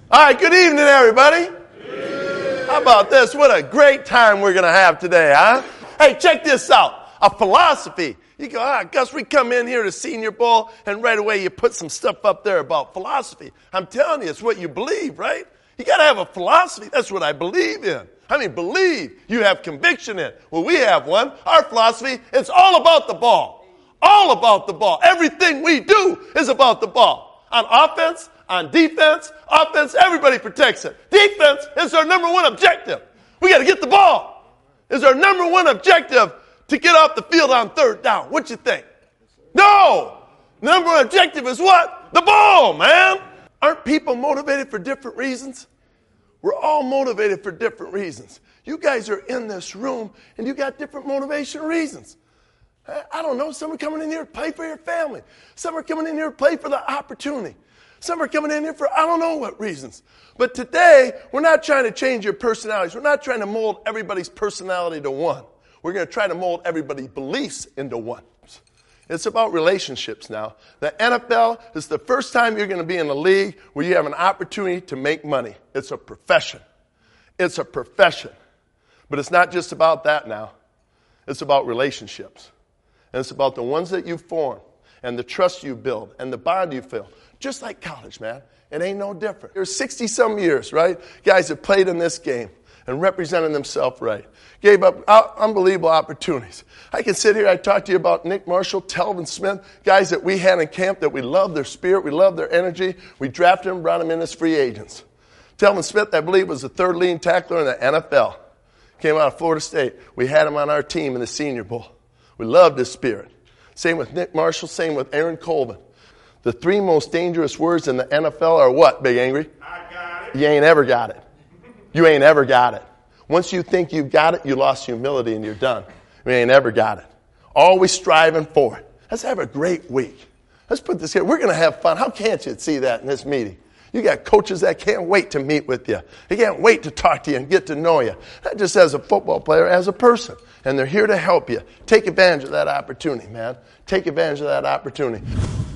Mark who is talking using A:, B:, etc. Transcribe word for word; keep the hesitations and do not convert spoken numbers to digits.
A: All right, good evening, everybody. How about this? What a great time we're going to have today, huh? Hey, check this out. A philosophy. You go, ah, Gus, we come in here to Senior Bowl, and right away you put some stuff up there about philosophy. I'm telling you, it's what you believe, right? You got to have a philosophy. That's what I believe in. I mean, believe. You have conviction in. Well, we have one. Our philosophy, it's all about the ball. All about the ball. Everything we do is about the ball. On offense, on defense, offense, everybody protects it. Defense is our number one objective. We got to get the ball. Is our number one objective to get off the field on third down. What you think? No. Number one objective is what? The ball, man. Aren't people motivated for different reasons? We're all motivated for different reasons. You guys are in this room, and you got different motivation reasons. I don't know. Some are coming in here to play for your family. Some are coming in here to play for the opportunity. Some are coming in here for I don't know what reasons. But today, we're not trying to change your personalities. We're not trying to mold everybody's personality to one. We're going to try to mold everybody's beliefs into one. It's about relationships now. The N F L is the first time you're going to be in a league where you have an opportunity to make money. It's a profession. It's a profession. But it's not just about that now. It's about relationships. And it's about the ones that you form and the trust you build and the bond you feel. Just like college, man. It ain't no different. There's sixty-some years, right? Guys that played in this game and represented themselves right. Gave up unbelievable opportunities. I can sit here, I talk to you about Nick Marshall, Telvin Smith, guys that we had in camp that we love their spirit, we love their energy. We drafted them, brought them in as free agents. Telvin Smith, I believe, was the third leading tackler in the N F L. Came out of Florida State. We had him on our team in the Senior Bowl. We loved his spirit. Same with Nick Marshall, same with Aaron Colvin. The three most dangerous words in the N F L are what, Big Angry?
B: I got it.
A: You ain't ever got it. You ain't ever got it. Once you think you've got it, you lost humility and you're done. You ain't ever got it. Always striving for it. Let's have a great week. Let's put this here. We're going to have fun. How can't you see that in this meeting? You got coaches that can't wait to meet with you. They can't wait to talk to you and get to know you. Not just as a football player, as a person. And they're here to help you. Take advantage of that opportunity, man. Take advantage of that opportunity.